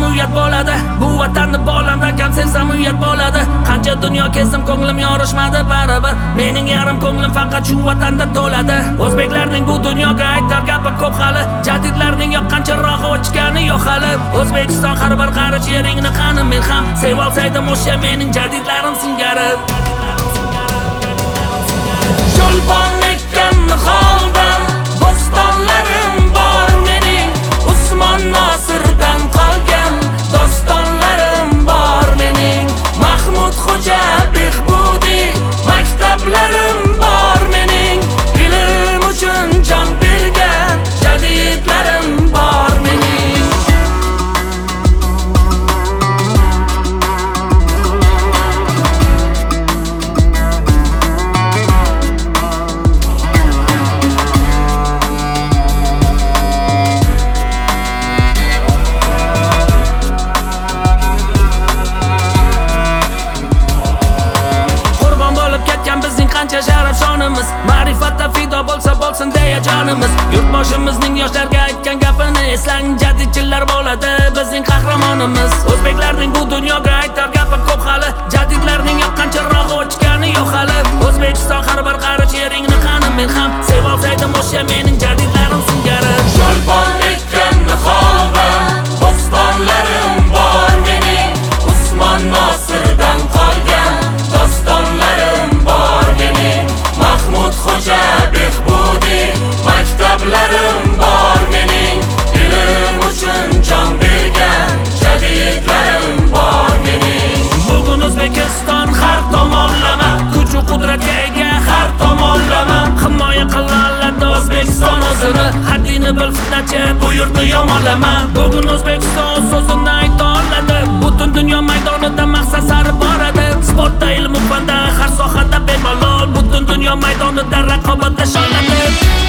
uyat bo'ladi. Bu vatanni bolamda kam sevsam uyat bo'ladi. Qancha dunyo kezdim, ko'nglim yorishmadi baribir. Mening yarim ko'nglim faqat shu vatanda to'ladi. O'zbeklarning bu dunyoga aytar gapi ko'p hali. Jadidlarning yoqqanchirog'i o'chgani yo'q hali. O'zbekiston har bir qarich yeringni qani men ham sevib olsaydim o'sha mening jadidlarim singari. Cho'lpon ekkan niholdan bo'stonlarim bor mening. Usmon Nosirdan qolgan dostonlarim bor mening. Mahmud Xo'ja Behbudiy maktablarim bor mening. Ilm uchun jon bergan jadidlarim bor mening. Qancha sharaf shonimiz, ma'rifatda fido bo'lsa bo'lsin deya jonimiz. Yurtboshimizning yoshlarga aytgan gapini eslang, jadidchilar bo'ladi bizning qahramonimiz. O'zbeklarning bu dunyoga aytar gapi ko'p hali. Jadidlarning yoqqanchirog'i o'chgani yo'q hali. O'zbekiston har bir qarich yeringni qani men ham sevib olsaydim o'sha mening jadidlarim singari. Cho'lpon ekkan niholdan bo'stonlarim bor mening. Usmon Nosirdan qolgan dostonlarim bor mening. Mahmud Xo'ja Behbudiy maktablarim bor mening. Ilm uchun jon bergan jadidlarim bor mening. Bugun O'zbekiston har tomonlama kuch-u qudratga ega har tomonlama. Himoya qiladi O'zbekiston o'zini, haddini bil fitnachi bu yurtni yomonlama. Bugun O'zbekiston so'zini ayta oladi, butun dunyo maydonida maqsad sari boradi. Sportda, ilm-u fanda har sohada bemalol, butun dunyo maydonida raqobatda shonlanadi.